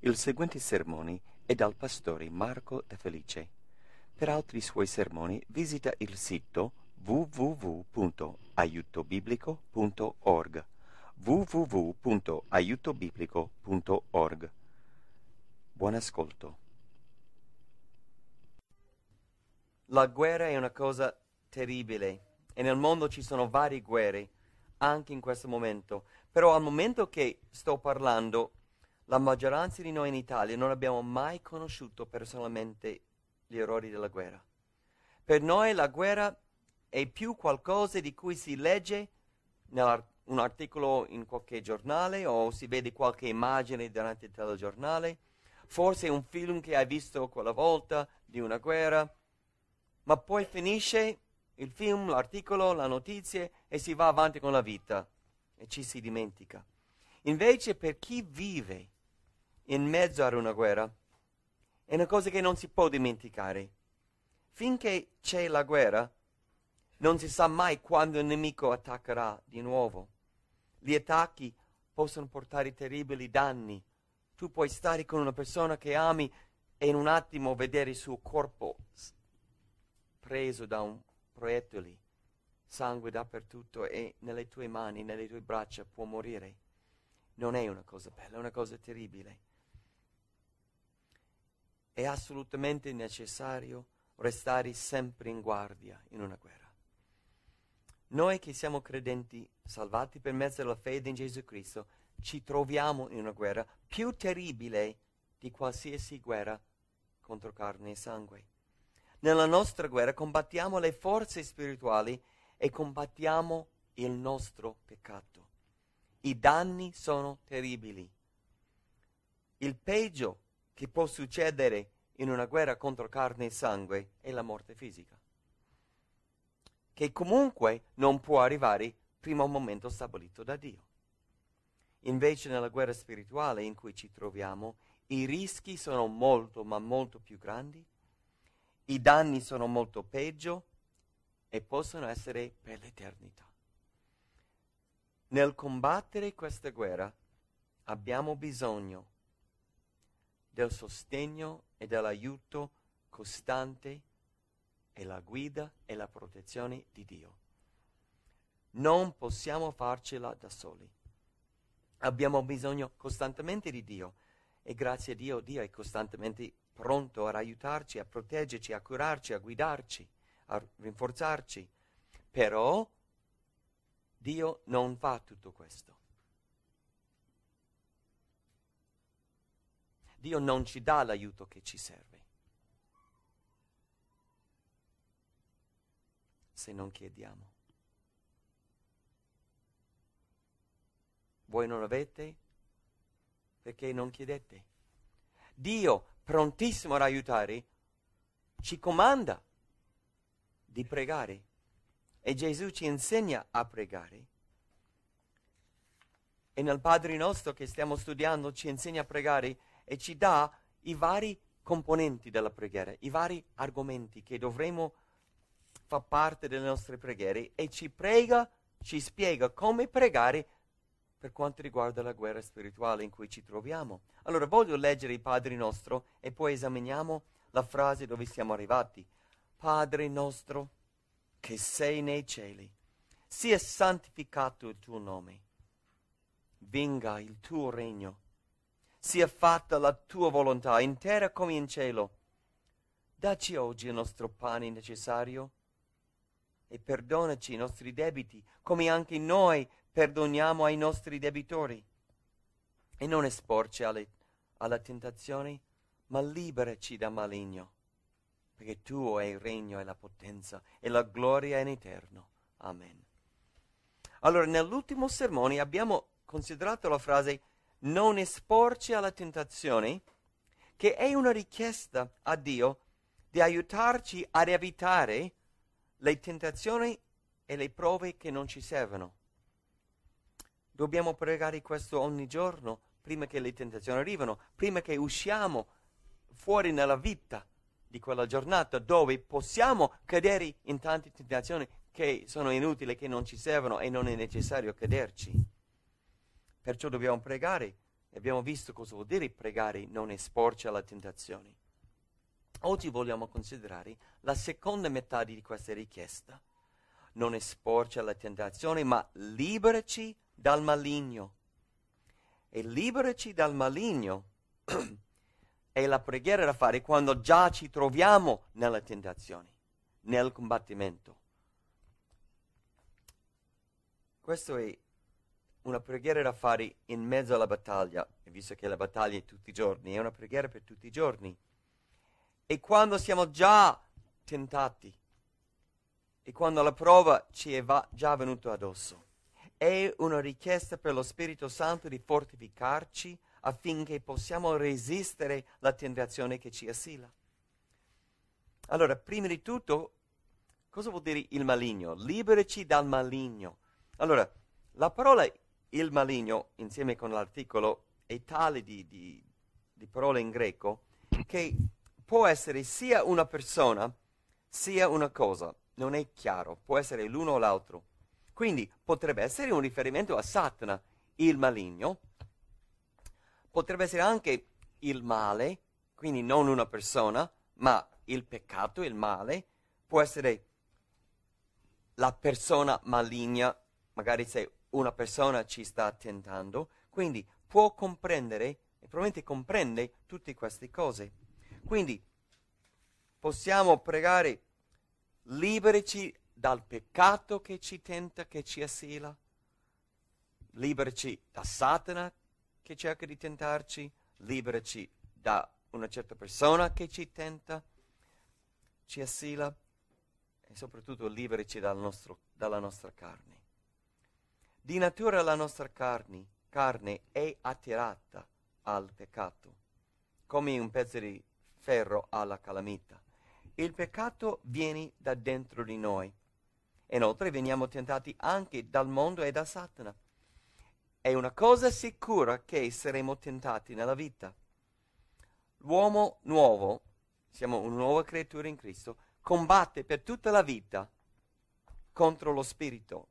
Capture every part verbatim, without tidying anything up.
Il seguente sermone è dal pastore Marco De Felice. Per altri suoi sermoni visita il sito w w w punto aiuto biblico punto org w w w punto aiuto biblico punto org. Buon ascolto. La guerra è una cosa terribile e nel mondo ci sono varie guerre, anche in questo momento. Però al momento che sto parlando, la maggioranza di noi in Italia non abbiamo mai conosciuto personalmente gli errori della guerra. Per noi la guerra è più qualcosa di cui si legge in un articolo in qualche giornale o si vede qualche immagine durante il telegiornale, forse un film che hai visto quella volta di una guerra, ma poi finisce il film, l'articolo, la notizia e si va avanti con la vita e ci si dimentica. Invece per chi vive in mezzo a una guerra è una cosa che non si può dimenticare. Finché c'è la guerra non si sa mai quando il nemico attaccherà di nuovo. Gli attacchi possono portare terribili danni. Tu puoi stare con una persona che ami e in un attimo vedere il suo corpo preso da un proiettile, sangue dappertutto e nelle tue mani, nelle tue braccia può morire. Non è una cosa bella, è una cosa terribile. È assolutamente necessario restare sempre in guardia in una guerra. Noi che siamo credenti, salvati per mezzo della fede in Gesù Cristo, ci troviamo in una guerra più terribile di qualsiasi guerra contro carne e sangue. Nella nostra guerra combattiamo le forze spirituali e combattiamo il nostro peccato. I danni sono terribili. Il peggio che può succedere in una guerra contro carne e sangue è la morte fisica, che comunque non può arrivare prima a un momento stabilito da Dio. Invece nella guerra spirituale in cui ci troviamo, i rischi sono molto, ma molto più grandi, i danni sono molto peggio e possono essere per l'eternità. Nel combattere questa guerra abbiamo bisogno del sostegno e dell'aiuto costante e la guida e la protezione di Dio. Non possiamo farcela da soli. Abbiamo bisogno costantemente di Dio e grazie a Dio, Dio è costantemente pronto ad aiutarci, a proteggerci, a curarci, a guidarci, a rinforzarci. Però Dio non fa tutto questo. Dio non ci dà l'aiuto che ci serve se non chiediamo. Voi non avete perché non chiedete. Dio, prontissimo ad aiutare, ci comanda di pregare e Gesù ci insegna a pregare. E nel Padre nostro che stiamo studiando ci insegna a pregare e ci dà i vari componenti della preghiera, i vari argomenti che dovremo far parte delle nostre preghiere e ci prega, ci spiega come pregare per quanto riguarda la guerra spirituale in cui ci troviamo. Allora voglio leggere il Padre nostro e poi esaminiamo la frase dove siamo arrivati. Padre nostro che sei nei cieli, sia santificato il tuo nome, venga il tuo regno, sia fatta la tua volontà in terra come in cielo. Dacci oggi il nostro pane necessario e perdonaci i nostri debiti come anche noi perdoniamo ai nostri debitori. E non esporci alle, alla tentazione, ma liberaci da maligno, perché tuo è il regno e la potenza e la gloria in eterno. Amen. Allora, nell'ultimo sermone abbiamo considerato la frase non esporci alla tentazione, che è una richiesta a Dio di aiutarci ad evitare le tentazioni e le prove che non ci servono. Dobbiamo pregare questo ogni giorno, prima che le tentazioni arrivino, prima che usciamo fuori nella vita di quella giornata dove possiamo cadere in tante tentazioni che sono inutili, che non ci servono e non è necessario caderci. Perciò dobbiamo pregare Abbiamo visto cosa vuol dire pregare, non esporci alla tentazione. Oggi vogliamo considerare la seconda metà di questa richiesta. Non esporci alla tentazione, ma liberaci dal maligno. E liberaci dal maligno è la preghiera da fare quando già ci troviamo nella tentazione, nel combattimento. Questa è una preghiera da fare in mezzo alla battaglia, e visto che la battaglia è tutti i giorni, è una preghiera per tutti i giorni. E quando siamo già tentati, e quando la prova ci è va- già venuta addosso, è una richiesta per lo Spirito Santo di fortificarci affinché possiamo resistere alla tentazione che ci assilla. Allora, prima di tutto, cosa vuol dire il maligno? Liberaci dal maligno. Allora, la parola il maligno, insieme con l'articolo, è tale di, di, di parole in greco, che può essere sia una persona, sia una cosa. Non è chiaro, può essere l'uno o l'altro. Quindi potrebbe essere un riferimento a Satana, il maligno. Potrebbe essere anche il male, quindi non una persona, ma il peccato, il male. Può essere la persona maligna, magari se una persona ci sta tentando. Quindi può comprendere, e probabilmente comprende tutte queste cose. Quindi possiamo pregare, liberaci dal peccato che ci tenta, che ci assilla, liberaci da Satana che cerca di tentarci, liberaci da una certa persona che ci tenta, ci assilla, e soprattutto liberaci dal nostro, dalla nostra carne. Di natura la nostra carne, carne è attirata al peccato, come un pezzo di ferro alla calamita. Il peccato viene da dentro di noi. Inoltre veniamo tentati anche dal mondo e da Satana. È una cosa sicura che saremo tentati nella vita. L'uomo nuovo, siamo una nuova creatura in Cristo, combatte per tutta la vita contro lo spirito.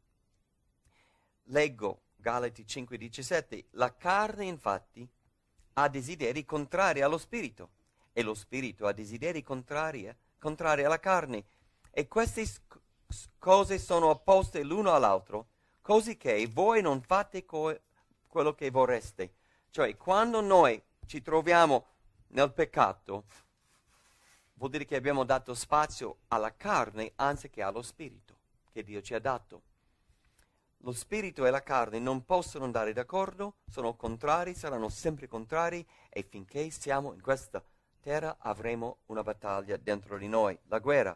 Leggo Galati cinque diciassette, la carne infatti ha desideri contrari allo spirito e lo spirito ha desideri contrari, contrari alla carne, e queste sc- cose sono opposte l'uno all'altro, così che voi non fate co- quello che vorreste. Cioè, quando noi ci troviamo nel peccato, vuol dire che abbiamo dato spazio alla carne anziché allo spirito che Dio ci ha dato. Lo spirito e la carne non possono andare d'accordo, sono contrari, saranno sempre contrari, e finché siamo in questa terra avremo una battaglia dentro di noi, la guerra.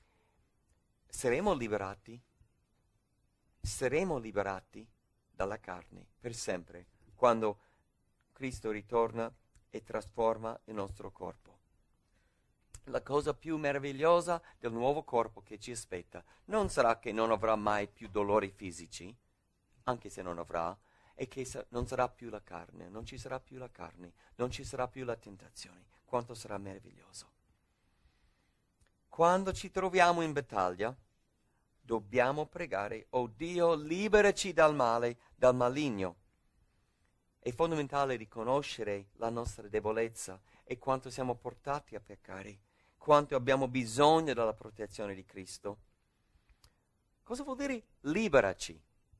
Saremo liberati? Saremo liberati dalla carne per sempre, quando Cristo ritorna e trasforma il nostro corpo. La cosa più meravigliosa del nuovo corpo che ci aspetta non sarà che non avrà mai più dolori fisici, anche se non avrà, e che sa- non sarà più la carne, non ci sarà più la carne, non ci sarà più la tentazione. Quanto sarà meraviglioso. Quando ci troviamo in battaglia, dobbiamo pregare, oh Dio, liberaci dal male, dal maligno. È fondamentale riconoscere la nostra debolezza e quanto siamo portati a peccare, quanto abbiamo bisogno della protezione di Cristo. Cosa vuol dire liberaci?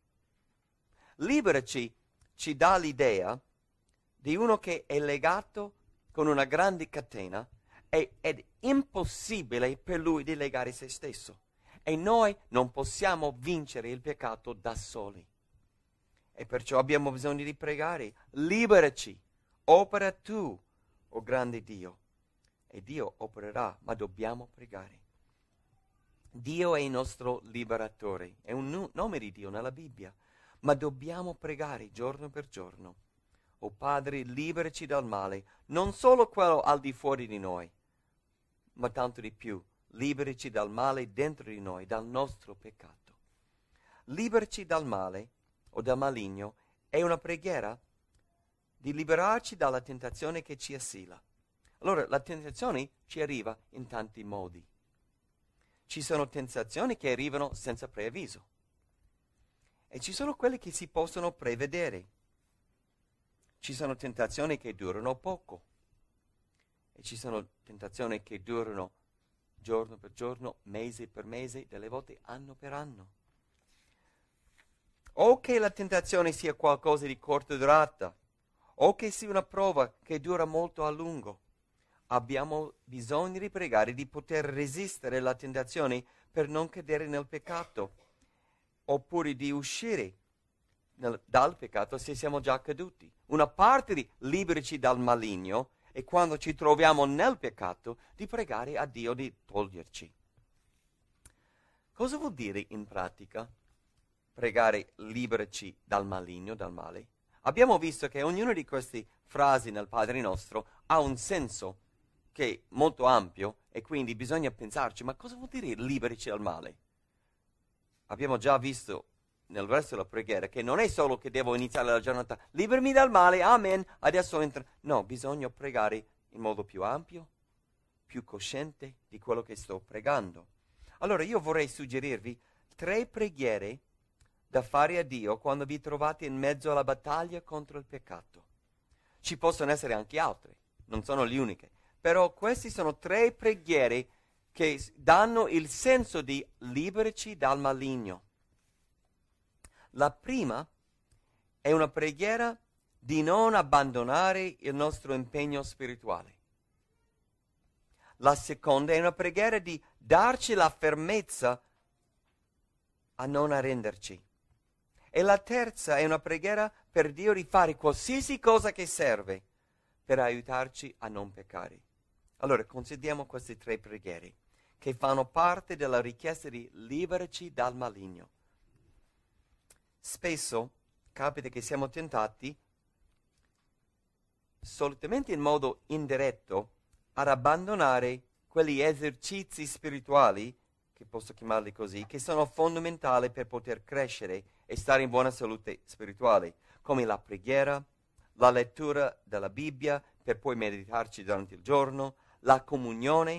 Liberaci ci dà l'idea di uno che è legato con una grande catena e, ed è impossibile per lui di legare se stesso. E noi non possiamo vincere il peccato da soli. E perciò abbiamo bisogno di pregare, liberaci, opera tu, o grande Dio. E Dio opererà, ma dobbiamo pregare. Dio è il nostro liberatore, è un nu- nome di Dio nella Bibbia, ma dobbiamo pregare giorno per giorno. O Padre, liberaci dal male, non solo quello al di fuori di noi, ma tanto di più, liberaci dal male dentro di noi, dal nostro peccato. Liberaci dal male o dal maligno è una preghiera di liberarci dalla tentazione che ci assilla. Allora, la tentazione ci arriva in tanti modi. Ci sono tentazioni che arrivano senza preavviso e ci sono quelle che si possono prevedere. Ci sono tentazioni che durano poco e ci sono tentazioni che durano giorno per giorno, mese per mese, delle volte anno per anno. O che la tentazione sia qualcosa di corta durata, o che sia una prova che dura molto a lungo. Abbiamo bisogno di pregare di poter resistere alla tentazione per non cadere nel peccato, oppure di uscire nel, dal peccato se siamo già caduti. Una parte di liberaci dal maligno è quando ci troviamo nel peccato di pregare a Dio di toglierci. Cosa vuol dire in pratica pregare liberaci dal maligno, dal male? Abbiamo visto che ognuna di queste frasi nel Padre nostro ha un senso che è molto ampio e quindi bisogna pensarci, ma cosa vuol dire liberaci dal male? Abbiamo già visto nel resto della preghiera che non è solo che devo iniziare la giornata, liberami dal male, amen, adesso entra. No, bisogna pregare in modo più ampio, più cosciente di quello che sto pregando. Allora io vorrei suggerirvi tre preghiere da fare a Dio quando vi trovate in mezzo alla battaglia contro il peccato. Ci possono essere anche altre, non sono le uniche, però queste sono tre preghiere che danno il senso di liberaci dal maligno. La prima è una preghiera di non abbandonare il nostro impegno spirituale. La seconda è una preghiera di darci la fermezza a non arrenderci. E la terza è una preghiera per Dio di fare qualsiasi cosa che serve per aiutarci a non peccare. Allora, consideriamo queste tre preghiere che fanno parte della richiesta di liberaci dal maligno. Spesso capita che siamo tentati, solitamente in modo indiretto, ad abbandonare quegli esercizi spirituali, che posso chiamarli così, che sono fondamentali per poter crescere e stare in buona salute spirituale, come la preghiera, la lettura della Bibbia per poi meditarci durante il giorno, la comunione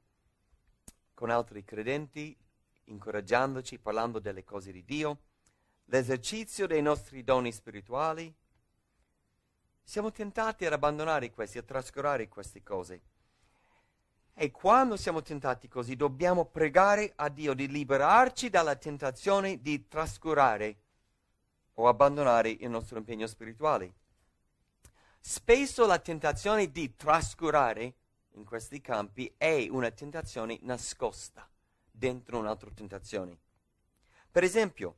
con altri credenti, incoraggiandoci, parlando delle cose di Dio, l'esercizio dei nostri doni spirituali. Siamo tentati ad abbandonare questi, a trascurare queste cose. E quando siamo tentati così, dobbiamo pregare a Dio di liberarci dalla tentazione di trascurare o abbandonare il nostro impegno spirituale. Spesso la tentazione di trascurare in questi campi è una tentazione nascosta dentro un'altra tentazione. Per esempio,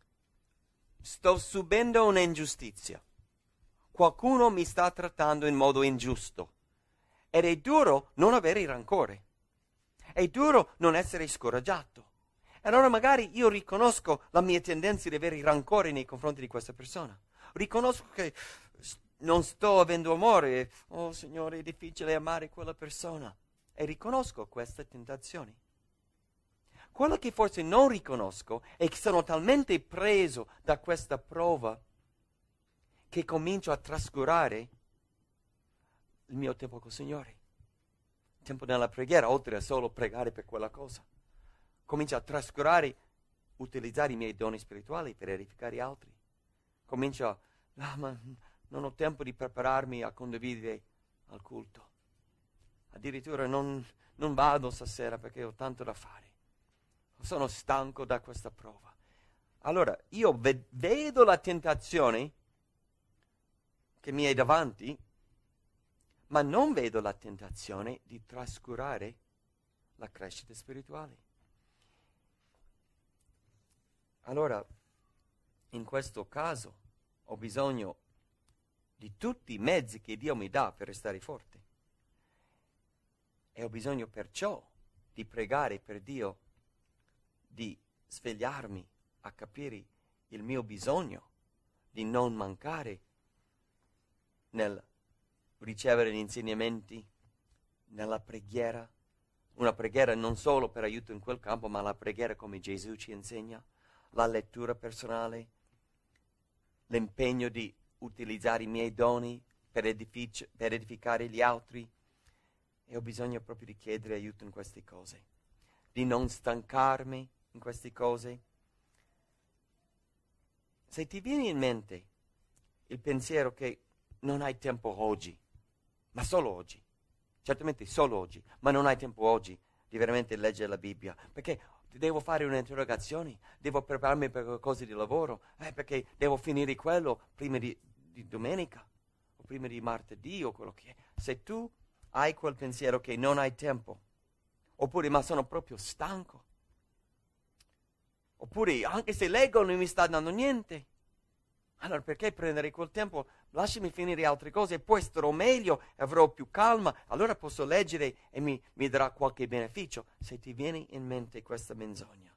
sto subendo un'ingiustizia. Qualcuno mi sta trattando in modo ingiusto. Ed è duro non avere rancore. È duro non essere scoraggiato. E allora magari io riconosco la mia tendenza di avere rancore nei confronti di questa persona. Riconosco che non sto avendo amore. Oh Signore, è difficile amare quella persona. E riconosco queste tentazioni. Quello che forse non riconosco è che sono talmente preso da questa prova che comincio a trascurare il mio tempo col Signore. Il tempo nella preghiera, oltre a solo pregare per quella cosa. Comincio a trascurare, utilizzare i miei doni spirituali per edificare altri. Comincio a, ah, ma non ho tempo di prepararmi a condividere al culto. Addirittura non, non vado stasera perché ho tanto da fare. Sono stanco da questa prova. Allora, io ve- vedo la tentazione che mi è davanti, ma non vedo la tentazione di trascurare la crescita spirituale. Allora, in questo caso, ho bisogno di tutti i mezzi che Dio mi dà per restare forte. E ho bisogno perciò di pregare per Dio, di svegliarmi a capire il mio bisogno, di non mancare nel ricevere gli insegnamenti, nella preghiera, una preghiera non solo per aiuto in quel campo, ma la preghiera come Gesù ci insegna, la lettura personale, l'impegno di utilizzare i miei doni per, edific- per edificare gli altri. E ho bisogno proprio di chiedere aiuto in queste cose, di non stancarmi in queste cose. Se ti viene in mente il pensiero che non hai tempo oggi, ma solo oggi, certamente solo oggi, ma non hai tempo oggi di veramente leggere la Bibbia, perché devo fare un'interrogazione, devo prepararmi per cose di lavoro, eh, perché devo finire quello prima di, di domenica, o prima di martedì, o quello che è. Se tu hai quel pensiero che non hai tempo, oppure ma sono proprio stanco, oppure anche se leggo non mi sta dando niente, allora perché prendere quel tempo? Lasciami finire altre cose e poi starò meglio, avrò più calma, allora posso leggere e mi, mi darà qualche beneficio. Se ti viene in mente questa menzogna.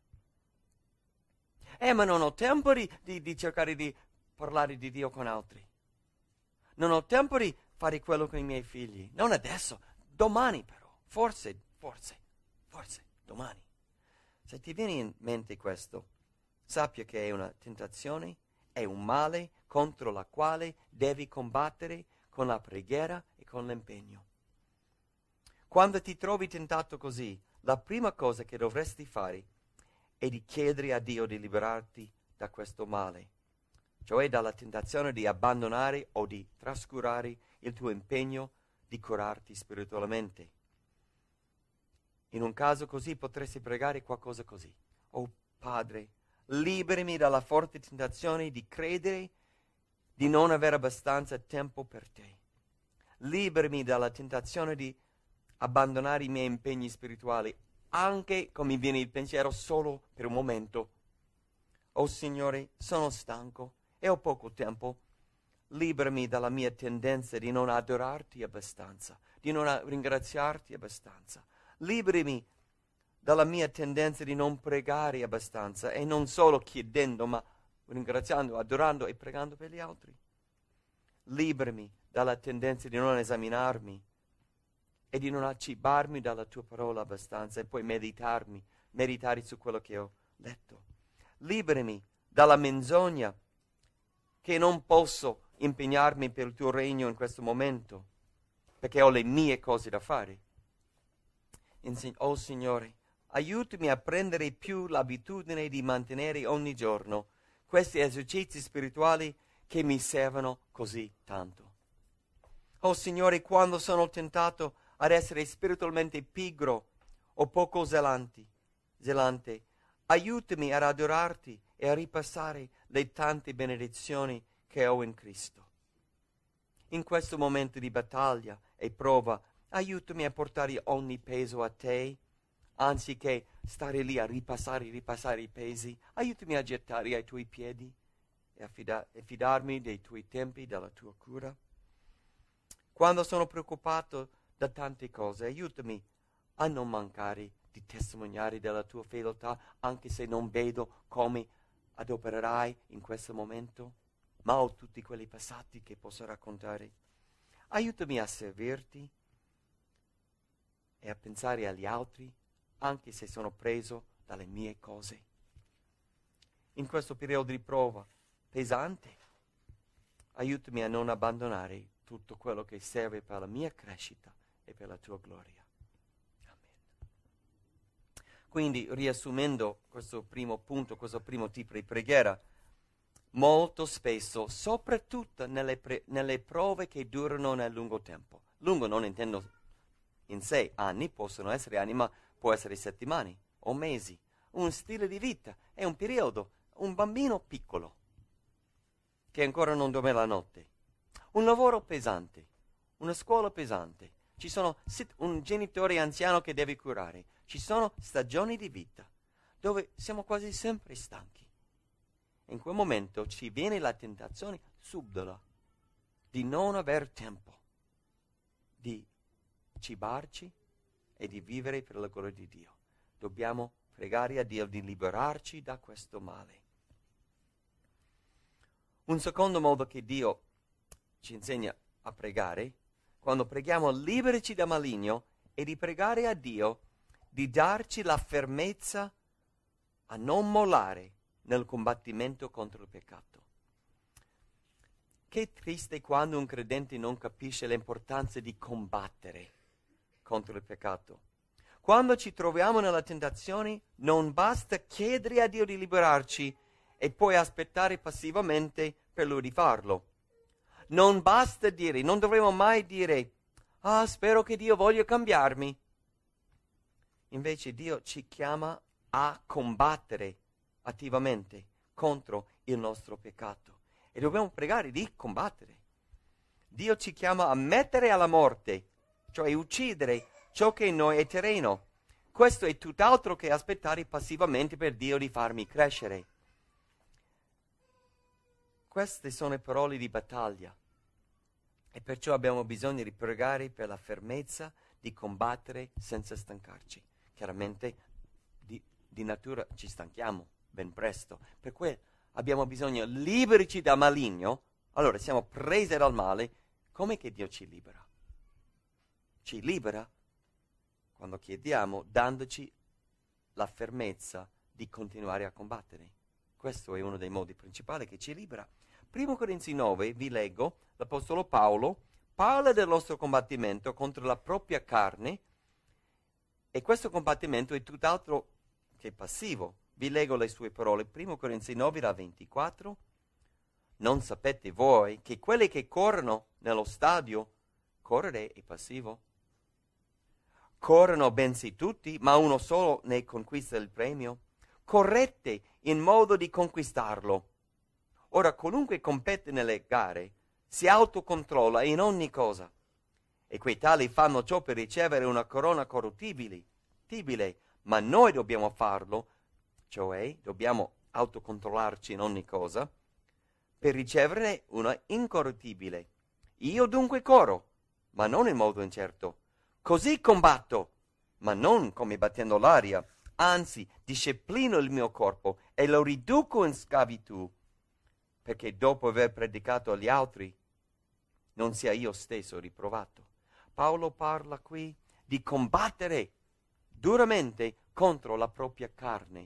Eh, ma non ho tempo di, di, di cercare di parlare di Dio con altri. Non ho tempo di fare quello con i miei figli. Non adesso, domani però. Forse, forse, forse, domani. Se ti viene in mente questo, sappia che è una tentazione, è un male contro la quale devi combattere con la preghiera e con l'impegno. Quando ti trovi tentato così, la prima cosa che dovresti fare è di chiedere a Dio di liberarti da questo male, cioè dalla tentazione di abbandonare o di trascurare il tuo impegno di curarti spiritualmente. In un caso così potresti pregare qualcosa così: oh Padre, liberami dalla forte tentazione di credere di non avere abbastanza tempo per te. Liberami dalla tentazione di abbandonare i miei impegni spirituali, anche come mi viene il pensiero solo per un momento. Oh Signore, sono stanco e ho poco tempo. Liberami dalla mia tendenza di non adorarti abbastanza, di non ringraziarti abbastanza. Liberami dalla mia tendenza di non pregare abbastanza, e non solo chiedendo, ma ringraziando, adorando e pregando per gli altri. Liberami dalla tendenza di non esaminarmi e di non accibarmi dalla tua parola abbastanza e poi meditarmi, meditare su quello che ho letto. Liberami dalla menzogna che non posso impegnarmi per il tuo regno in questo momento, perché ho le mie cose da fare. Inseg- oh Signore, aiutami a prendere più l'abitudine di mantenere ogni giorno questi esercizi spirituali che mi servono così tanto. Oh Signore, quando sono tentato ad essere spiritualmente pigro o poco zelante, zelante, aiutami ad adorarti e a ripassare le tante benedizioni che ho in Cristo. In questo momento di battaglia e prova, aiutami a portare ogni peso a te, anziché stare lì a ripassare e ripassare i pesi. Aiutami a gettare ai tuoi piedi e a fida- e fidarmi dei tuoi tempi, della tua cura. Quando sono preoccupato da tante cose, aiutami a non mancare di testimoniare della tua fedeltà, anche se non vedo come adopererai in questo momento, ma ho tutti quelli passati che posso raccontare. Aiutami a servirti e a pensare agli altri, anche se sono preso dalle mie cose. In questo periodo di prova pesante, aiutami a non abbandonare tutto quello che serve per la mia crescita e per la tua gloria. Amen. Quindi, riassumendo questo primo punto, questo primo tipo di preghiera, molto spesso, soprattutto nelle, pre- nelle prove che durano nel lungo tempo. Lungo non intendo in sé anni, possono essere anni, ma può essere settimane o mesi. Un stile di vita è un periodo, un bambino piccolo che ancora non dorme la notte, un lavoro pesante, una scuola pesante, ci sono un genitore anziano che deve curare, ci sono stagioni di vita dove siamo quasi sempre stanchi. In quel momento ci viene la tentazione subdola di non aver tempo di cibarci e di vivere per la gloria di Dio. Dobbiamo pregare a Dio di liberarci da questo male. Un secondo modo che Dio ci insegna a pregare, quando preghiamo liberaci da maligno, è di pregare a Dio di darci la fermezza a non mollare nel combattimento contro il peccato. Che triste quando un credente non capisce l'importanza di combattere contro il peccato. Quando ci troviamo nella tentazione, non basta chiedere a Dio di liberarci e poi aspettare passivamente per Lui di farlo. Non basta dire, non dovremmo mai dire, ah, spero che Dio voglia cambiarmi. Invece Dio ci chiama a combattere attivamente contro il nostro peccato. E dobbiamo pregare di combattere. Dio ci chiama a mettere alla morte, cioè uccidere ciò che in noi è terreno. Questo è tutt'altro che aspettare passivamente per Dio di farmi crescere. Queste sono parole di battaglia. E perciò abbiamo bisogno di pregare per la fermezza di combattere senza stancarci. Chiaramente di, di natura ci stanchiamo ben presto. Per cui abbiamo bisogno, liberici dal maligno. Allora siamo presi dal male. Come che Dio ci libera? Ci libera quando chiediamo, dandoci la fermezza di continuare a combattere. Questo è uno dei modi principali che ci libera. Primo Corinzi nove, vi leggo, l'Apostolo Paolo parla del nostro combattimento contro la propria carne e questo combattimento è tutt'altro che passivo. Vi leggo le sue parole, Primo Corinzi nove, da ventiquattro. Non sapete voi che quelli che corrono nello stadio, correre è passivo? Corrono bensì tutti, ma uno solo ne conquista il premio. Correte in modo di conquistarlo. Ora, colunque compete nelle gare si autocontrolla in ogni cosa, e quei tali fanno ciò per ricevere una corona corruttibile, ma noi dobbiamo farlo, cioè dobbiamo autocontrollarci in ogni cosa, per riceverne una incorruttibile. Io dunque corro, ma non in modo incerto. Così combatto, ma non come battendo l'aria, anzi disciplino il mio corpo e lo riduco in schiavitù, perché dopo aver predicato agli altri non sia io stesso riprovato. Paolo parla qui di combattere duramente contro la propria carne.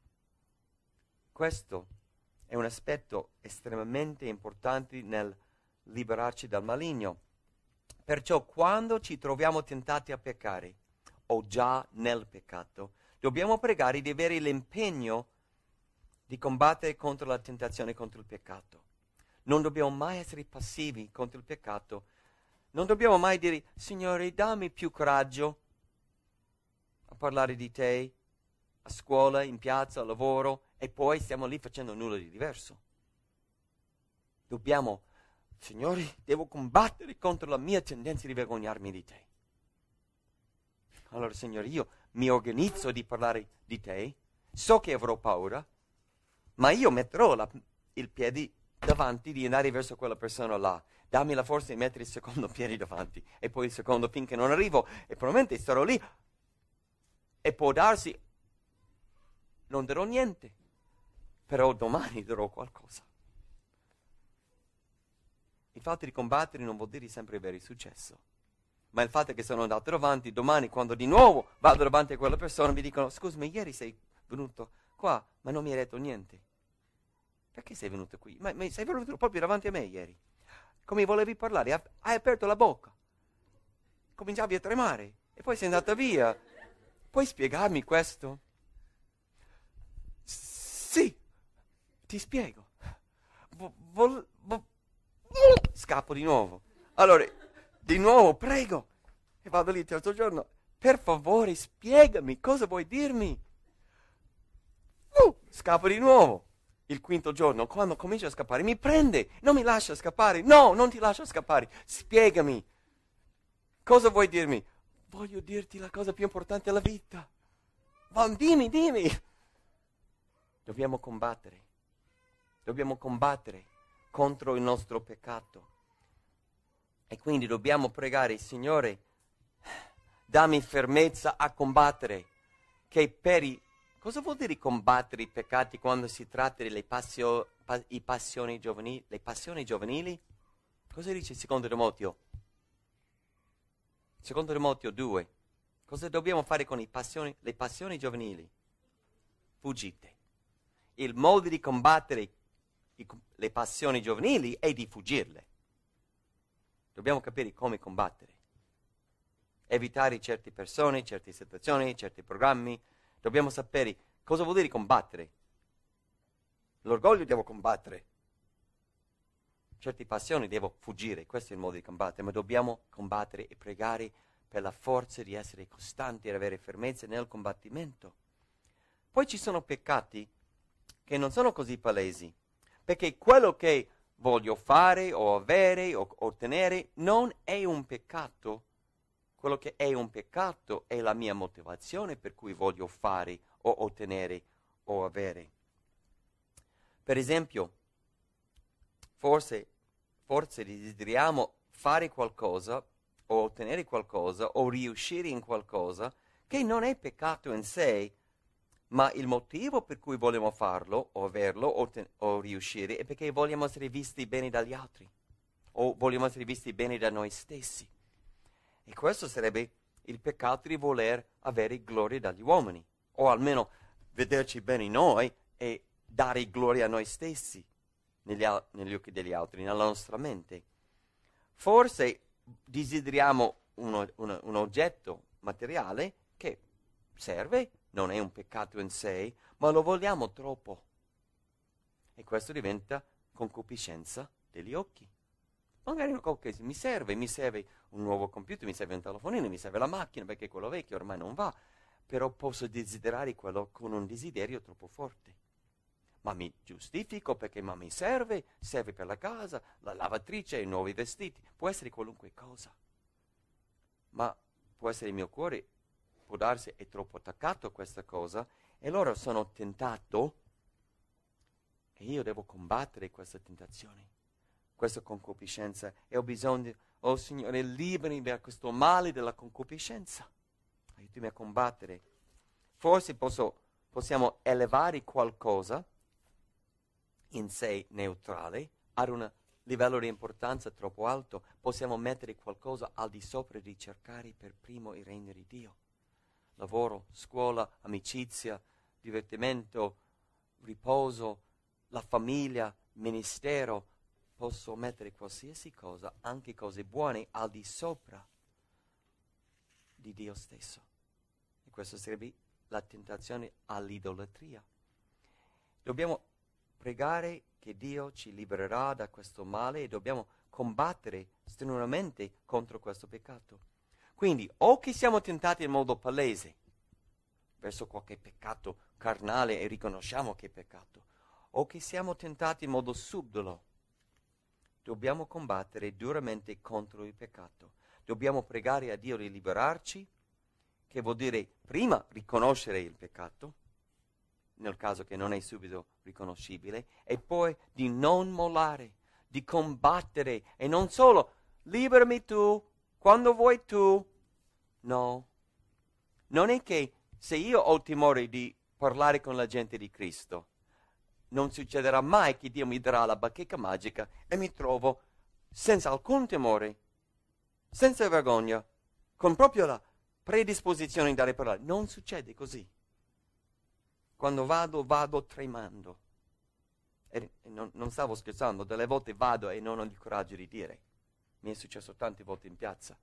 Questo è un aspetto estremamente importante nel liberarci dal maligno. Perciò quando ci troviamo tentati a peccare o già nel peccato, dobbiamo pregare di avere l'impegno di combattere contro la tentazione, contro il peccato. Non dobbiamo mai essere passivi contro il peccato. Non dobbiamo mai dire, Signore, dammi più coraggio a parlare di te, a scuola, in piazza, al lavoro, e poi stiamo lì facendo nulla di diverso. Dobbiamo, Signore, devo combattere contro la mia tendenza di vergognarmi di te. Allora, Signore, io mi organizzo di parlare di te, so che avrò paura, ma io metterò la, il piede davanti di andare verso quella persona là. Dammi la forza di mettere il secondo piede davanti e poi il secondo finché non arrivo e probabilmente starò lì e può darsi non darò niente, però domani darò qualcosa. Il fatto di combattere non vuol dire sempre avere successo, ma il fatto che sono andato davanti, domani quando di nuovo vado davanti a quella persona mi dicono, scusami, ieri sei venuto qua ma non mi hai detto niente. Perché sei venuto qui? Ma, ma sei venuto proprio davanti a me ieri. Come volevi parlare? Hai aperto la bocca. Cominciavi a tremare. E poi sei andata via. Puoi spiegarmi questo? Sì, ti spiego. Vo- vol- vo- Scappo di nuovo. Allora, di nuovo, prego. E vado lì il terzo giorno. Per favore, spiegami, cosa vuoi dirmi? Uh, scappo di nuovo. Il quinto giorno, quando comincio a scappare, mi prende, non mi lascia scappare. No, non ti lascio scappare. Spiegami. Cosa vuoi dirmi? Voglio dirti la cosa più importante della vita. Ma dimmi, dimmi. Dobbiamo combattere. Dobbiamo combattere contro il nostro peccato. E quindi dobbiamo pregare, Signore, dammi fermezza a combattere, che per i Cosa vuol dire combattere i peccati quando si tratta delle passio, pa, i passioni giovanili, le passioni giovanili? Cosa dice secondo Timoteo? Secondo Timoteo due. Cosa dobbiamo fare con i passioni, le passioni giovanili? Fuggite. Il modo di combattere i, le passioni giovanili è di fuggirle. Dobbiamo capire come combattere. Evitare certe persone, certe situazioni, certi programmi. Dobbiamo sapere cosa vuol dire combattere. L'orgoglio devo combattere. certe passioni devo fuggire, questo è il modo di combattere, ma dobbiamo combattere e pregare per la forza di essere costanti e avere fermezza nel combattimento. Poi ci sono peccati che non sono così palesi, perché quello che voglio fare o avere o ottenere non è un peccato. Quello che è un peccato è la mia motivazione per cui voglio fare o ottenere o avere. Per esempio, forse, forse desideriamo fare qualcosa o ottenere qualcosa o riuscire in qualcosa che non è peccato in sé, ma il motivo per cui vogliamo farlo o averlo o, ten- o riuscire è perché vogliamo essere visti bene dagli altri o vogliamo essere visti bene da noi stessi. E questo sarebbe il peccato di voler avere gloria dagli uomini, o almeno vederci bene noi e dare gloria a noi stessi negli, al- negli occhi degli altri, nella nostra mente. Forse desideriamo uno, uno, un oggetto materiale che serve, non è un peccato in sé, ma lo vogliamo troppo. E questo diventa concupiscenza degli occhi. Magari una cosa che mi serve, mi serve un nuovo computer, mi serve un telefonino, mi serve la macchina, perché quello vecchio ormai non va, però posso desiderare quello con un desiderio troppo forte. Ma mi giustifico perché ma mi serve, serve per la casa, la lavatrice, i nuovi vestiti, può essere qualunque cosa. Ma può essere il mio cuore, può darsi, è troppo attaccato a questa cosa, e allora sono tentato, e io devo combattere questa tentazione, questa concupiscenza, e ho bisogno, oh Signore, liberami da questo male della concupiscenza, aiutami a combattere. Forse posso, possiamo elevare qualcosa in sé neutrale ad un livello di importanza troppo alto, possiamo mettere qualcosa al di sopra di cercare per primo il regno di Dio. Lavoro, scuola, amicizia, divertimento, riposo, la famiglia, ministero. Posso mettere qualsiasi cosa, anche cose buone, al di sopra di Dio stesso. E questo sarebbe la tentazione all'idolatria. Dobbiamo pregare che Dio ci libererà da questo male e dobbiamo combattere strenuamente contro questo peccato. Quindi, o che siamo tentati in modo palese verso qualche peccato carnale e riconosciamo che è peccato, o che siamo tentati in modo subdolo, dobbiamo combattere duramente contro il peccato. Dobbiamo pregare a Dio di liberarci, che vuol dire prima riconoscere il peccato, nel caso che non è subito riconoscibile, e poi di non mollare, di combattere, e non solo, liberami tu, quando vuoi tu. No, non è che se io ho timore di parlare con la gente di Cristo, non succederà mai che Dio mi darà la bacchetta magica e mi trovo senza alcun timore, senza vergogna, con proprio la predisposizione di andare a parlare. Non succede così. Quando vado, vado tremando. E non, non stavo scherzando, delle volte vado e non ho il coraggio di dire. Mi è successo tante volte in piazza.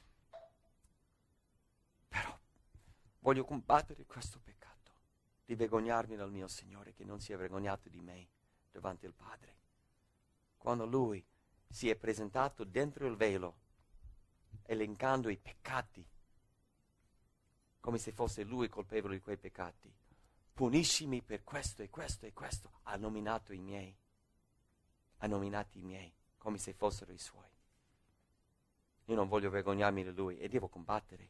Però voglio combattere questo peccato, di vergognarmi dal mio Signore, che non si è vergognato di me davanti al Padre. Quando Lui si è presentato dentro il velo, elencando i peccati, come se fosse Lui colpevole di quei peccati. Puniscimi per questo e questo e questo. Ha nominato i miei. Ha nominato i miei, come se fossero i Suoi. Io non voglio vergognarmi di Lui e devo combattere.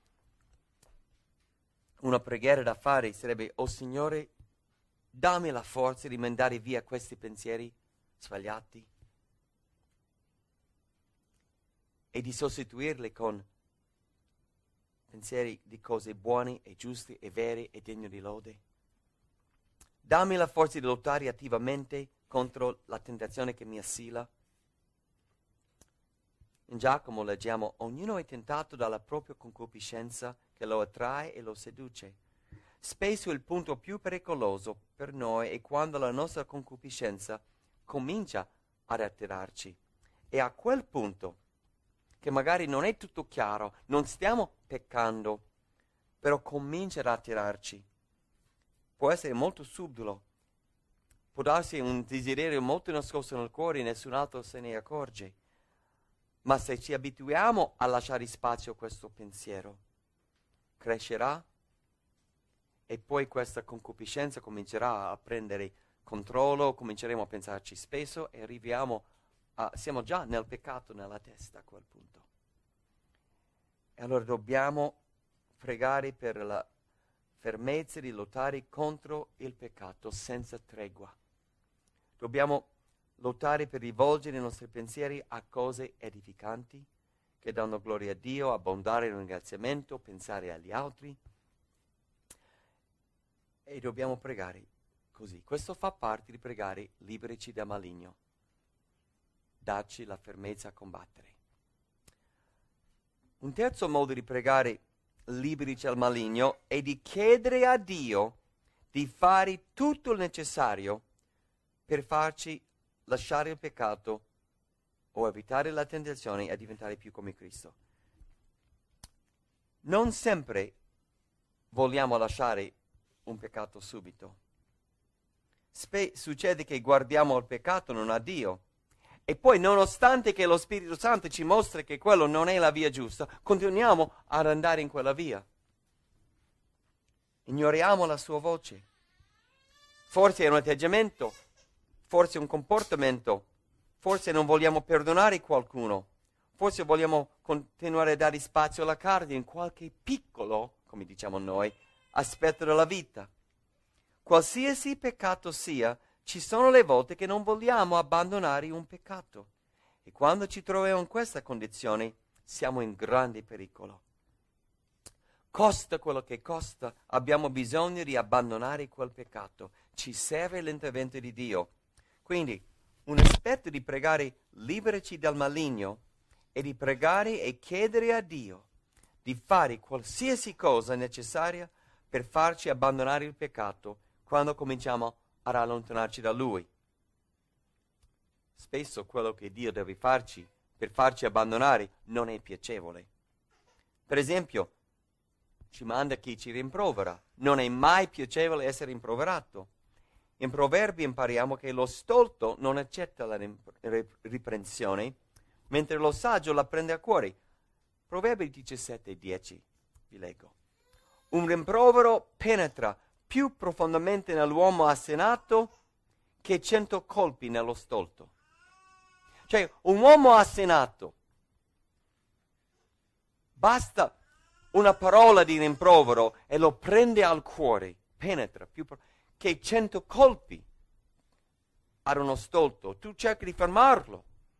Una preghiera da fare sarebbe: oh Signore, dammi la forza di mandare via questi pensieri sbagliati e di sostituirli con pensieri di cose buone e giuste e vere e degne di lode. Dammi la forza di lottare attivamente contro la tentazione che mi assilla. In Giacomo leggiamo: ognuno è tentato dalla propria concupiscenza che lo attrae e lo seduce. Spesso il punto più pericoloso per noi è quando la nostra concupiscenza comincia ad attirarci. E a quel punto, che magari non è tutto chiaro, non stiamo peccando, però comincia ad attirarci. Può essere molto subdolo può darsi un desiderio molto nascosto nel cuore e nessun altro se ne accorge. Ma se ci abituiamo a lasciare spazio a questo pensiero, crescerà e poi questa concupiscenza comincerà a prendere controllo, cominceremo a pensarci spesso e arriviamo a... siamo già nel peccato nella testa a quel punto. E allora dobbiamo pregare per la fermezza di lottare contro il peccato senza tregua. Dobbiamo lottare per rivolgere i nostri pensieri a cose edificanti, che danno gloria a Dio, abbondare in ringraziamento, pensare agli altri. E dobbiamo pregare così. Questo fa parte di pregare liberici dal maligno. Dacci la fermezza a combattere. Un terzo modo di pregare liberici dal maligno è di chiedere a Dio di fare tutto il necessario per farci lasciare il peccato o evitare la tentazione a diventare più come Cristo. Non sempre vogliamo lasciare un peccato subito. Spe- succede che guardiamo al peccato non a Dio e poi, nonostante che lo Spirito Santo ci mostra che quello non è la via giusta, continuiamo ad andare in quella via. Ignoriamo la sua voce. Forse è un atteggiamento, forse è un comportamento, forse non vogliamo perdonare qualcuno, forse vogliamo continuare a dare spazio alla carne in qualche piccolo, come diciamo noi, aspetto della vita. Qualsiasi peccato sia, ci sono le volte che non vogliamo abbandonare un peccato. E quando ci troviamo in questa condizione, siamo in grande pericolo. Costa quello che costa, abbiamo bisogno di abbandonare quel peccato. Ci serve l'intervento di Dio. Quindi, un aspetto di pregare liberaci dal maligno è di pregare e chiedere a Dio di fare qualsiasi cosa necessaria per farci abbandonare il peccato quando cominciamo ad allontanarci da Lui. Spesso quello che Dio deve farci per farci abbandonare non è piacevole. Per esempio, ci manda chi ci rimprovera. Non è mai piacevole essere rimproverato. In Proverbi impariamo che lo stolto non accetta la riprensione, mentre lo saggio la prende a cuore. Proverbi diciassette dieci, vi leggo. Un rimprovero penetra più profondamente nell'uomo assinato che cento colpi nello stolto. Cioè, un uomo assinato, basta una parola di rimprovero e lo prende al cuore, penetra più profondamente che cento colpi ad uno stolto. Tu cerchi di fermarlo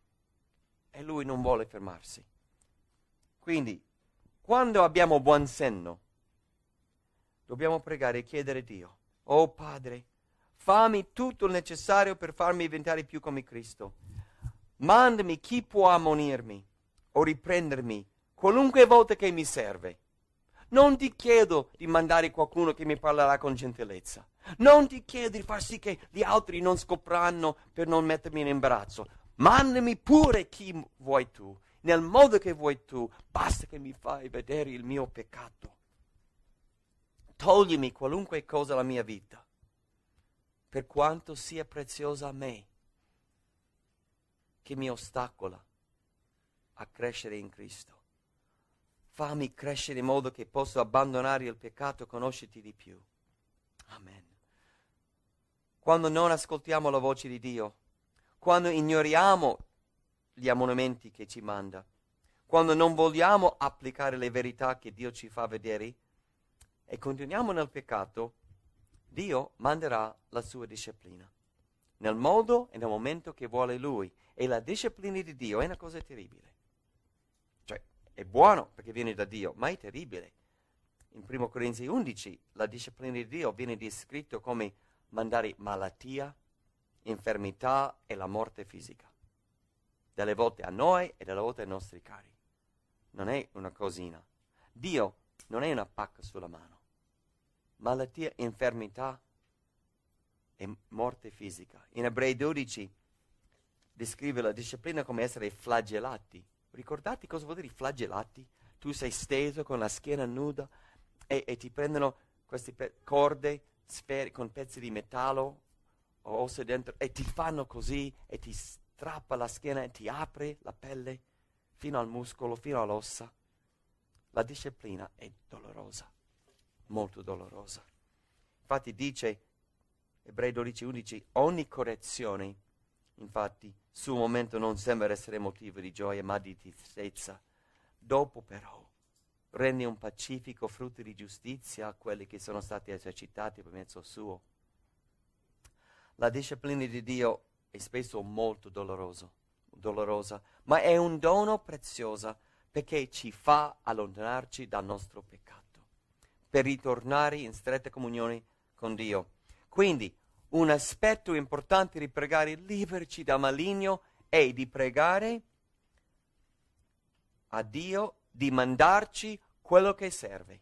e lui non vuole fermarsi. Quindi, quando abbiamo buon senno, dobbiamo pregare e chiedere a Dio: oh Padre, fammi tutto il necessario per farmi diventare più come Cristo. Mandami chi può ammonirmi o riprendermi qualunque volta che mi serve. Non ti chiedo di mandare qualcuno che mi parlerà con gentilezza. Non ti chiedo di far sì che gli altri non scopriranno per non mettermi in imbarazzo. Mandami pure chi vuoi tu, nel modo che vuoi tu. Basta che mi fai vedere il mio peccato. Toglimi qualunque cosa dalla mia vita, per quanto sia preziosa a me, che mi ostacola a crescere in Cristo. Fammi crescere in modo che possa abbandonare il peccato e conoscerti di più. Amen. Quando non ascoltiamo la voce di Dio, quando ignoriamo gli ammonimenti che ci manda, quando non vogliamo applicare le verità che Dio ci fa vedere e continuiamo nel peccato, Dio manderà la sua disciplina nel modo e nel momento che vuole Lui. E la disciplina di Dio è una cosa terribile. Cioè, è buono perché viene da Dio, ma è terribile. In primo Corinzi undici la disciplina di Dio viene descritto come mandare malattia, infermità e la morte fisica. Delle volte a noi e delle volte ai nostri cari. Non è una cosina. Dio non è una pacca sulla mano. Malattia, infermità e morte fisica. In Ebrei dodici descrive la disciplina come essere flagellati. Ricordate cosa vuol dire flagellati? Tu sei steso con la schiena nuda e, e ti prendono queste pe- corde sfere, con pezzi di metallo o ossa dentro e ti fanno così e ti strappa la schiena e ti apre la pelle fino al muscolo, fino all'ossa. La disciplina è dolorosa, molto dolorosa. Infatti dice, Ebrei dodici undici, ogni correzione, infatti, sul momento non sembra essere motivo di gioia, ma di tristezza. Dopo però rende un pacifico frutto di giustizia a quelli che sono stati esercitati per mezzo suo. La disciplina di Dio è spesso molto doloroso, dolorosa, ma è un dono prezioso perché ci fa allontanarci dal nostro peccato, per ritornare in stretta comunione con Dio. Quindi un aspetto importante di pregare liberaci dal maligno è di pregare a Dio di mandarci quello che serve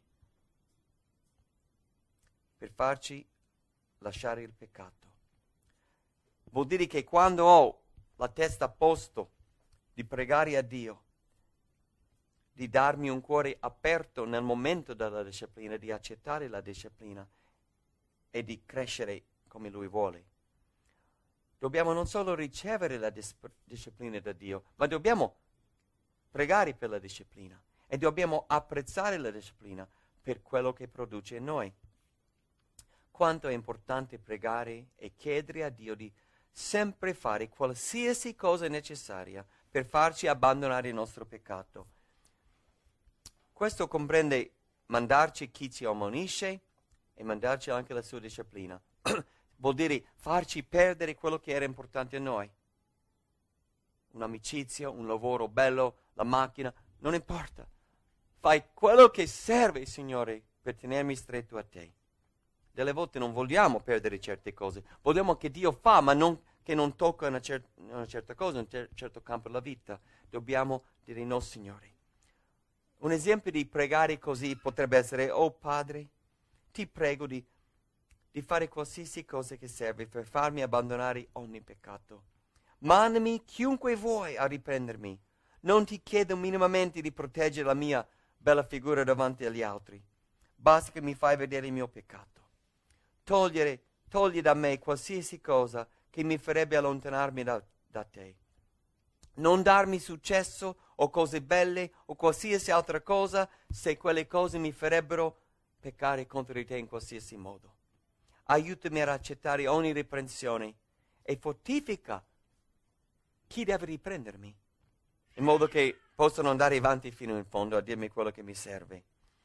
per farci lasciare il peccato. Vuol dire che quando ho la testa a posto di pregare a Dio, di darmi un cuore aperto nel momento della disciplina, di accettare la disciplina e di crescere come Lui vuole, dobbiamo non solo ricevere la dis- disciplina da Dio, ma dobbiamo pregare per la disciplina e dobbiamo apprezzare la disciplina per quello che produce in noi. Quanto è importante pregare e chiedere a Dio di sempre fare qualsiasi cosa necessaria per farci abbandonare il nostro peccato. Questo comprende mandarci chi ci ammonisce e mandarci anche la sua disciplina. Vuol dire farci perdere quello che era importante a noi. Un'amicizia, un lavoro bello, la macchina, non importa. Fai quello che serve, Signore, per tenermi stretto a te. Delle volte non vogliamo perdere certe cose. Vogliamo che Dio fa, ma non, che non tocca una, cer- una certa cosa, un ter- certo campo della vita. Dobbiamo dire no, Signore. Un esempio di pregare così potrebbe essere: oh Padre, ti prego di, di fare qualsiasi cosa che serve per farmi abbandonare ogni peccato. Mandami chiunque vuoi a riprendermi. Non ti chiedo minimamente di proteggere la mia bella figura davanti agli altri. Basta che mi fai vedere il mio peccato. Togliere, togli da me qualsiasi cosa che mi farebbe allontanarmi da, da te. Non darmi successo o cose belle o qualsiasi altra cosa se quelle cose mi farebbero peccare contro di te in qualsiasi modo. Aiutami ad accettare ogni riprensione e fortifica chi deve riprendermi, in modo che possano andare avanti fino in fondo a dirmi quello che mi serve.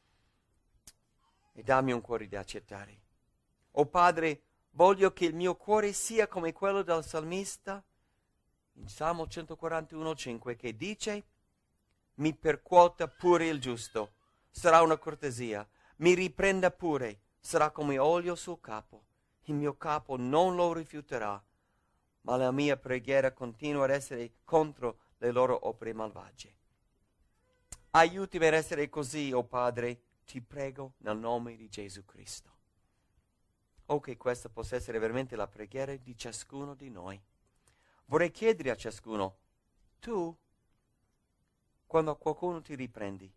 E dammi un cuore da accettare. O Padre, voglio che il mio cuore sia come quello del salmista in Salmo centoquarantuno cinque, che dice: mi percuota pure il giusto, sarà una cortesia, mi riprenda pure, sarà come olio sul capo, il mio capo non lo rifiuterà, ma la mia preghiera continua ad essere contro le loro opere malvagie. Aiutami ad essere così, o Padre, ti prego nel nome di Gesù Cristo. O che questa possa essere veramente la preghiera di ciascuno di noi. Vorrei chiedere a ciascuno: tu, quando qualcuno ti riprendi,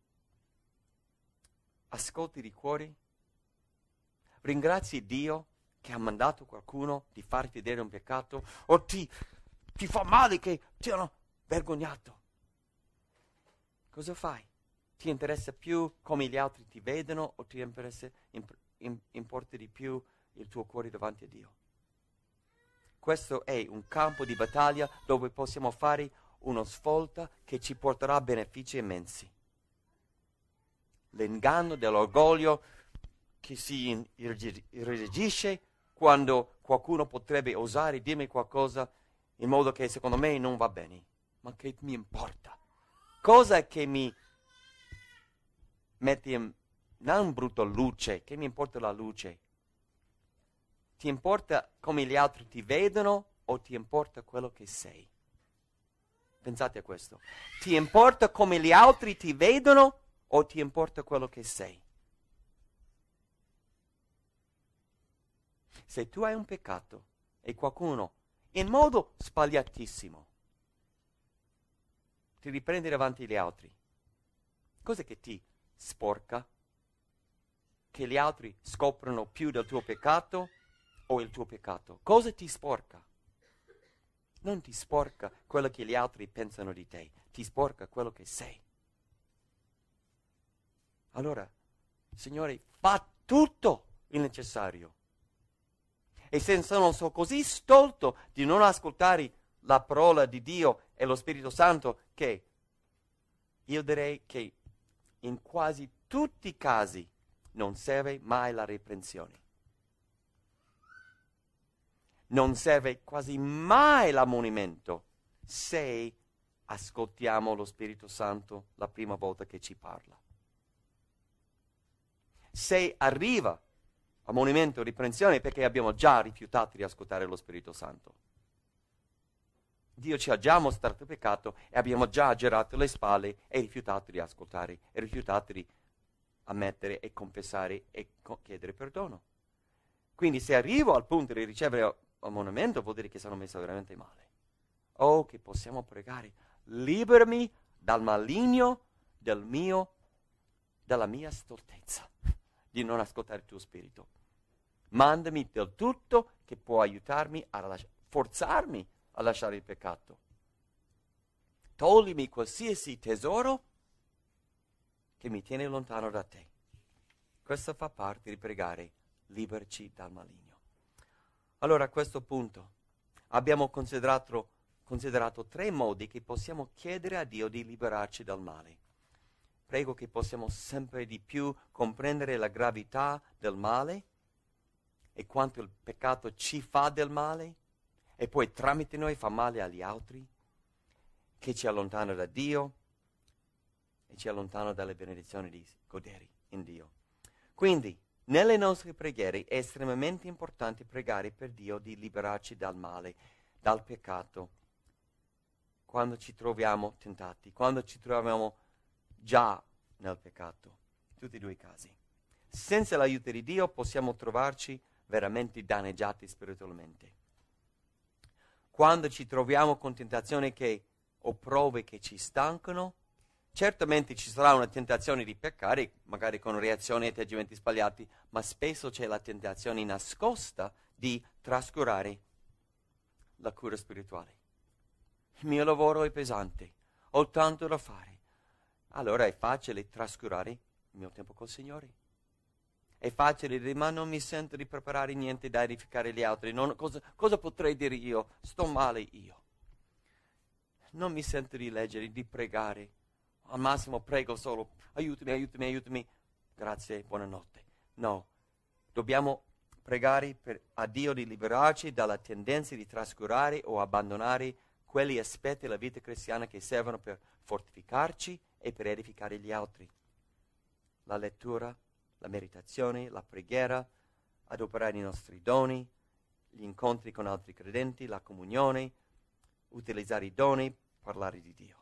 ascolti di cuore? Ringrazi Dio che ha mandato qualcuno di farti vedere un peccato, o ti, ti fa male che ti hanno vergognato? Cosa fai? Ti interessa più come gli altri ti vedono o ti interessa, imp- im- importa di più il tuo cuore davanti a Dio? Questo è un campo di battaglia dove possiamo fare una svolta che ci porterà benefici immensi. L'inganno dell'orgoglio che si irrigisce quando qualcuno potrebbe osare dirmi qualcosa in modo che secondo me non va bene. Ma che mi importa? Cosa che mi mette in non brutta luce, che mi importa la luce? Ti importa come gli altri ti vedono o ti importa quello che sei? Pensate a questo. Ti importa come gli altri ti vedono o ti importa quello che sei? Se tu hai un peccato e qualcuno, in modo sbagliatissimo, ti riprende davanti agli altri, cos'è che ti sporca? Che gli altri scoprono più del tuo peccato o il tuo peccato? Cosa ti sporca? Non ti sporca quello che gli altri pensano di te, ti sporca quello che sei. Allora, Signore, fa tutto il necessario. E se sono so così stolto di non ascoltare la parola di Dio e lo Spirito Santo, che io direi che in quasi tutti i casi non serve mai la riprensione. Non serve quasi mai l'ammonimento se ascoltiamo lo Spirito Santo la prima volta che ci parla. Se arriva ammonimento o riprensione perché abbiamo già rifiutato di ascoltare lo Spirito Santo. Dio ci ha già mostrato il peccato e abbiamo già girato le spalle e rifiutato di ascoltare e rifiutato di ammettere e confessare e co- chiedere perdono. Quindi se arrivo al punto di ricevere ammonimento vuol dire che sono messo veramente male. Oh, che possiamo pregare, liberami dal maligno del mio, dalla mia stoltezza di non ascoltare il tuo spirito. Mandami del tutto che può aiutarmi a lasci- forzarmi a lasciare il peccato. Toglimi qualsiasi tesoro che mi tiene lontano da te. Questo fa parte di pregare, liberaci dal maligno. Allora a questo punto abbiamo considerato, considerato tre modi che possiamo chiedere a Dio di liberarci dal male. Prego che possiamo sempre di più comprendere la gravità del male e quanto il peccato ci fa del male e poi tramite noi fa male agli altri, che ci allontana da Dio e ci allontana dalle benedizioni di godere in Dio. Quindi, nelle nostre preghiere è estremamente importante pregare per Dio di liberarci dal male, dal peccato, quando ci troviamo tentati, quando ci troviamo già nel peccato, tutti e due i casi. Senza l'aiuto di Dio possiamo trovarci veramente danneggiati spiritualmente. Quando ci troviamo con tentazioni che, o prove che ci stancano, certamente ci sarà una tentazione di peccare, magari con reazioni e atteggiamenti sbagliati, ma spesso c'è la tentazione nascosta di trascurare la cura spirituale. Il mio lavoro è pesante, ho tanto da fare. Allora è facile trascurare il mio tempo col Signore. È facile dire, ma non mi sento di preparare niente da edificare gli altri. Non, cosa, cosa potrei dire io? Sto male io. Non mi sento di leggere, di pregare. Al massimo prego solo, aiutami, aiutami, aiutami. Grazie, buonanotte. No, dobbiamo pregare per, a Dio di liberarci dalla tendenza di trascurare o abbandonare quegli aspetti della vita cristiana che servono per fortificarci e per edificare gli altri. La lettura, la meditazione, la preghiera, adoperare i nostri doni, gli incontri con altri credenti, la comunione, utilizzare i doni, parlare di Dio.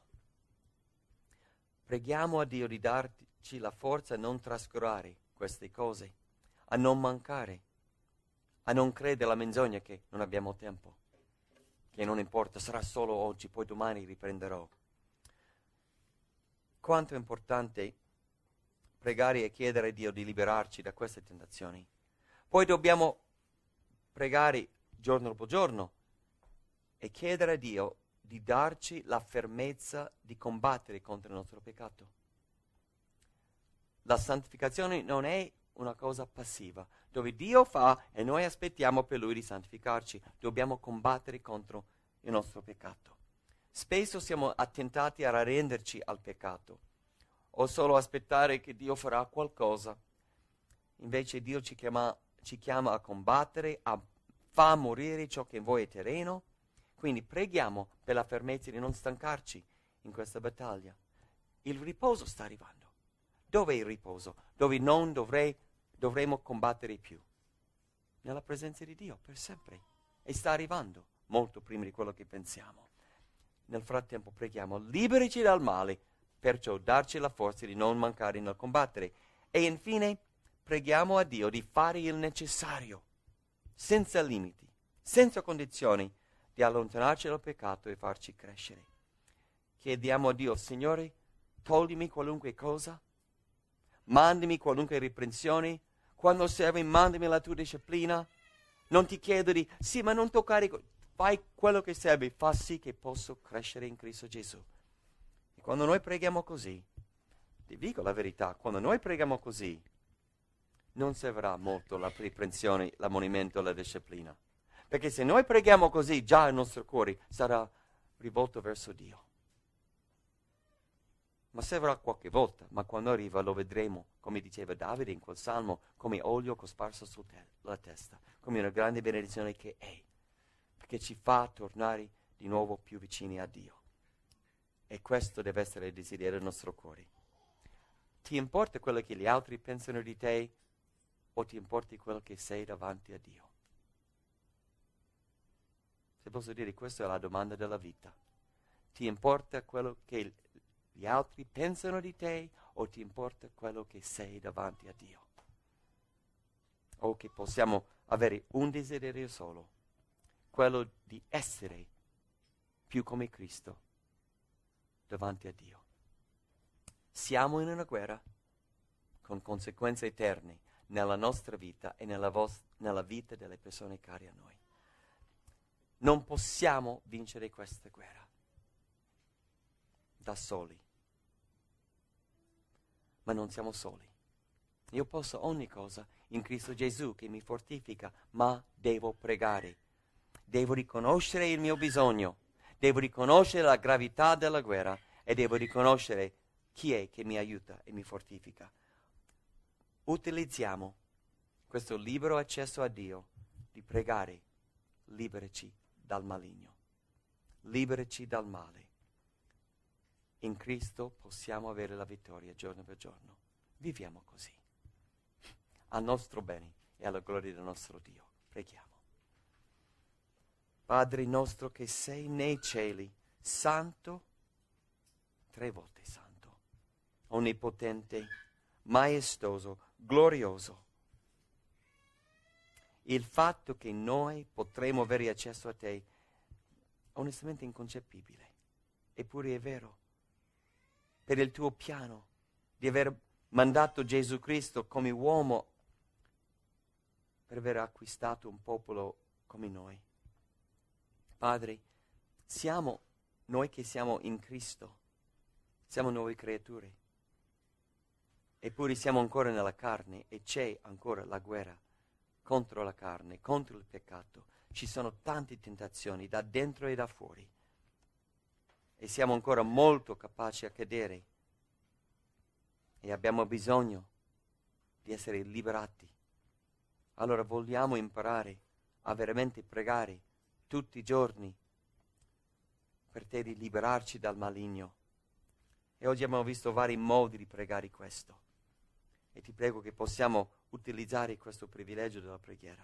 Preghiamo a Dio di darci la forza a non trascurare queste cose, a non mancare, a non credere alla menzogna che non abbiamo tempo, che non importa, sarà solo oggi, poi domani riprenderò. Quanto è importante pregare e chiedere a Dio di liberarci da queste tentazioni. Poi dobbiamo pregare giorno dopo giorno e chiedere a Dio di darci la fermezza di combattere contro il nostro peccato. La santificazione non è una cosa passiva, dove Dio fa e noi aspettiamo per Lui di santificarci. Dobbiamo combattere contro il nostro peccato. Spesso siamo attentati a arrenderci al peccato o solo aspettare che Dio farà qualcosa. Invece Dio ci chiama, ci chiama a combattere, a far morire ciò che in voi è terreno. Quindi preghiamo per la fermezza di non stancarci in questa battaglia. Il riposo sta arrivando. Dov'è il riposo? Dove non dovrei, dovremo combattere più. Nella presenza di Dio, per sempre. E sta arrivando, molto prima di quello che pensiamo. Nel frattempo preghiamo, liberici dal male, perciò darci la forza di non mancare nel combattere. E infine preghiamo a Dio di fare il necessario, senza limiti, senza condizioni, di allontanarci dal peccato e farci crescere. Chiediamo a Dio, Signore, toglimi qualunque cosa, mandami qualunque riprensione, quando serve mandami la tua disciplina, Non ti chiedo di, sì, ma non toccare, fai quello che serve, fa sì che posso crescere in Cristo Gesù. E quando noi preghiamo così, ti dico la verità, quando noi preghiamo così, non servirà molto la riprensione, l'ammonimento, la disciplina. Perché se noi preghiamo così, già il nostro cuore sarà rivolto verso Dio. Ma servirà qualche volta, ma quando arriva lo vedremo, come diceva Davide in quel salmo, come olio cosparso sulla testa, come una grande benedizione che è, perché ci fa tornare di nuovo più vicini a Dio. E questo deve essere il desiderio del nostro cuore. Ti importa quello che gli altri pensano di te o ti importa quello che sei davanti a Dio? Se posso dire, questa è la domanda della vita. Ti importa quello che gli altri pensano di te o ti importa quello che sei davanti a Dio? O che possiamo avere un desiderio solo, quello di essere più come Cristo davanti a Dio. Siamo in una guerra con conseguenze eterne nella nostra vita e nella, vos- nella vita delle persone care a noi. Non possiamo vincere questa guerra da soli. Ma non siamo soli. Io posso ogni cosa in Cristo Gesù che mi fortifica, ma devo pregare. Devo riconoscere il mio bisogno, devo riconoscere la gravità della guerra e devo riconoscere chi è che mi aiuta e mi fortifica. Utilizziamo questo libero accesso a Dio di pregare, liberaci dal maligno, liberaci dal male. In Cristo possiamo avere la vittoria giorno per giorno. Viviamo così, al nostro bene e alla gloria del nostro Dio. Preghiamo. Padre nostro che sei nei cieli, santo, tre volte santo, onnipotente, maestoso, glorioso. Il fatto che noi potremo avere accesso a te è onestamente inconcepibile, eppure è vero. Per il tuo piano di aver mandato Gesù Cristo come uomo per aver acquistato un popolo come noi. Padre, siamo noi che siamo in Cristo, siamo nuove creature, eppure siamo ancora nella carne e c'è ancora la guerra contro la carne, contro il peccato. Ci sono tante tentazioni da dentro e da fuori. E siamo ancora molto capaci a cadere e abbiamo bisogno di essere liberati. Allora vogliamo imparare a veramente pregare tutti i giorni per te di liberarci dal maligno. E oggi abbiamo visto vari modi di pregare questo. E ti prego che possiamo utilizzare questo privilegio della preghiera,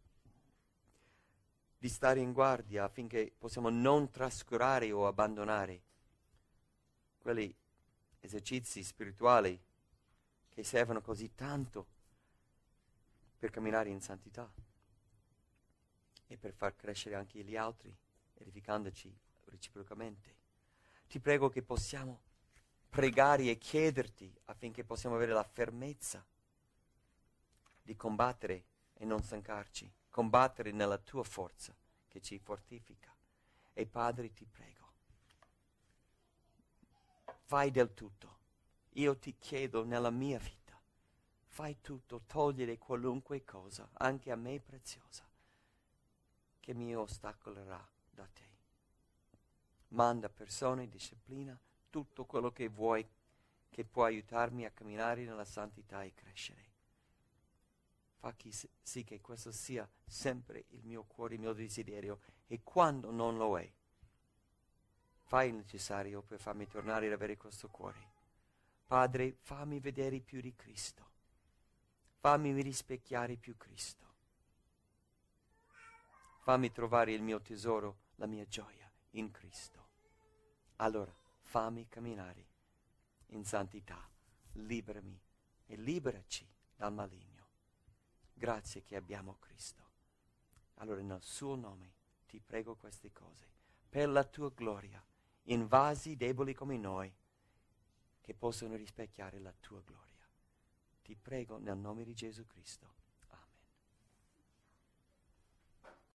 di stare in guardia affinché possiamo non trascurare o abbandonare quegli esercizi spirituali che servono così tanto per camminare in santità e per far crescere anche gli altri, edificandoci reciprocamente. Ti prego che possiamo pregare e chiederti affinché possiamo avere la fermezza di combattere e non stancarci, combattere nella tua forza che ci fortifica. E Padre, ti prego, fai del tutto. Io ti chiedo nella mia vita, fai tutto, togliere qualunque cosa, anche a me preziosa, che mi ostacolerà da te. Manda persone, disciplina, tutto quello che vuoi, che può aiutarmi a camminare nella santità e crescere. Fa sì che questo sia sempre il mio cuore, il mio desiderio, e quando non lo è, fai il necessario per farmi tornare ad avere questo cuore. Padre, fammi vedere più di Cristo, fammi rispecchiare più Cristo, fammi trovare il mio tesoro, la mia gioia in Cristo. Allora, fammi camminare in santità, liberami e liberaci dal maligno. Grazie che abbiamo Cristo. Allora nel suo nome ti prego queste cose, per la tua gloria, in vasi deboli come noi, che possono rispecchiare la tua gloria. Ti prego nel nome di Gesù Cristo.